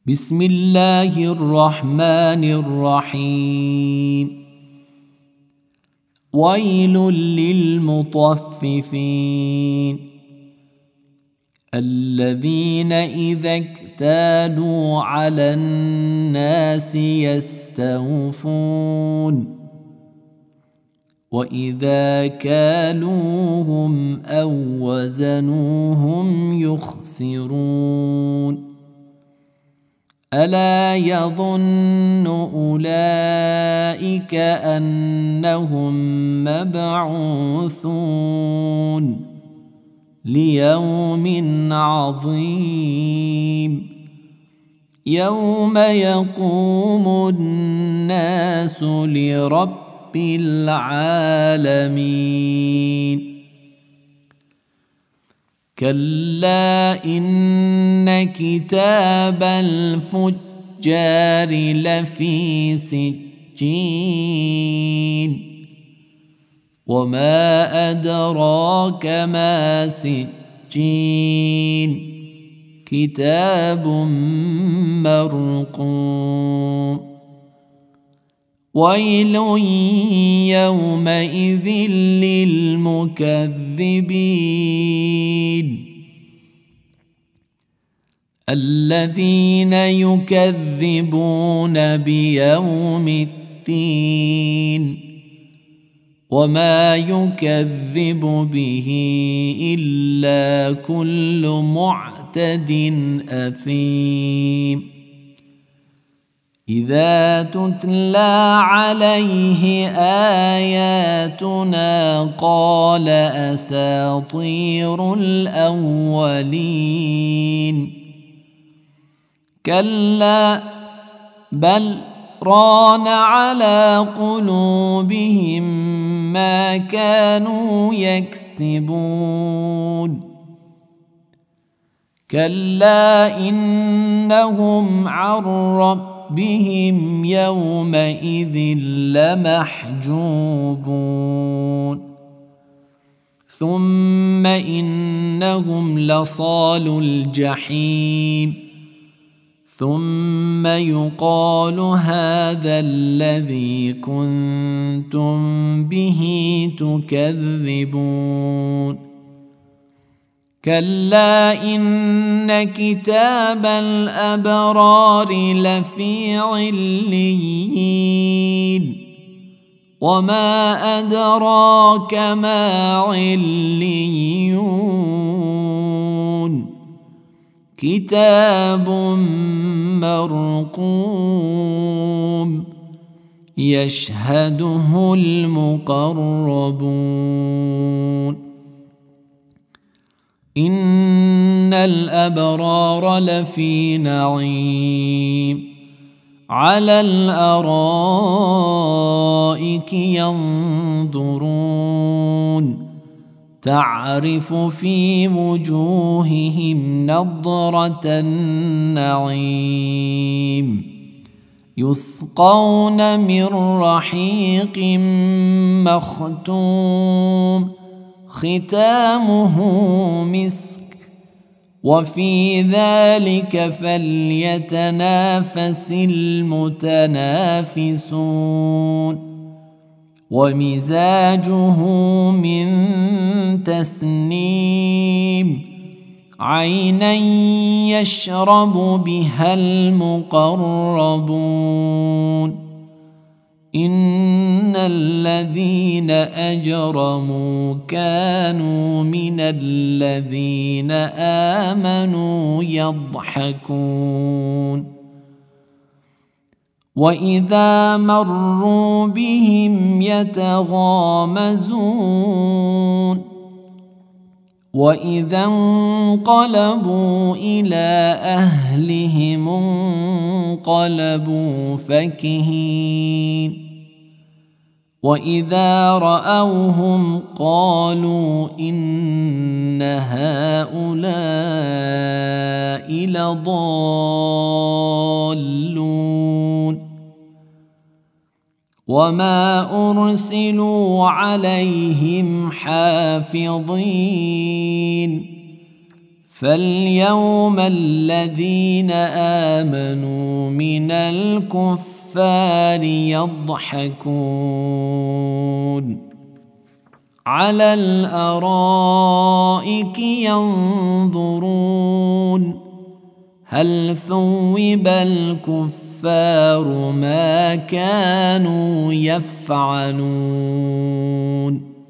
بسم الله الرحمن الرحيم. ويل للمطففين الذين إذا اكتالوا على الناس يستوفون وإذا كالوهم أو وزنوهم يخسرون. ألا يظن أولئك أنهم مبعوثون ليوم عظيم يوم يقوم الناس لرب العالمين. كلا إن كتاب الفجار لفي سجين وما أدراك ما سجين كتاب مرقوم. ويل يومئذ للمكذبين الذين يكذبون بيوم الدين وما يكذب به إلا كل معتد أثيم. إذا تتلى عليه آياتنا قال أساطير الأولين. كلا بل ران على قلوبهم ما كانوا يكسبون. كلا إنهم عن ربهم يومئذ لمحجوبون. ثم إنهم لصالو الجحيم ثم يقال هذا الذي كنتم به تكذبون. كلا إن كتاب الأبرار لفي عليين وما أدراك ما عليون كتاب مرقوم يشهده المقربون. إن الأبرار لفي نعيم على الأرائك ينظرون تعرف في وجوههم نضرة النعيم يسقون من رحيق مختوم ختامه مسك وفي ذلك فليتنافس المتنافسون. ومزاجه من تسنيم عينا يشرب بها المقربون. إن الذين أجرموا كانوا من الذين آمنوا يضحكون وإذا مروا بهم يتغامزون وإذا انقلبوا إلى أهلهم انقلبوا فكهين وإذا رأوهم قالوا إن هؤلاء لضالون. وما أرسلوا عليهم حافظين فاليوم الذين آمنوا من الكفار يضحكون على الأرائك ينظرون هل ثوب الكفار ما كانوا يفعلون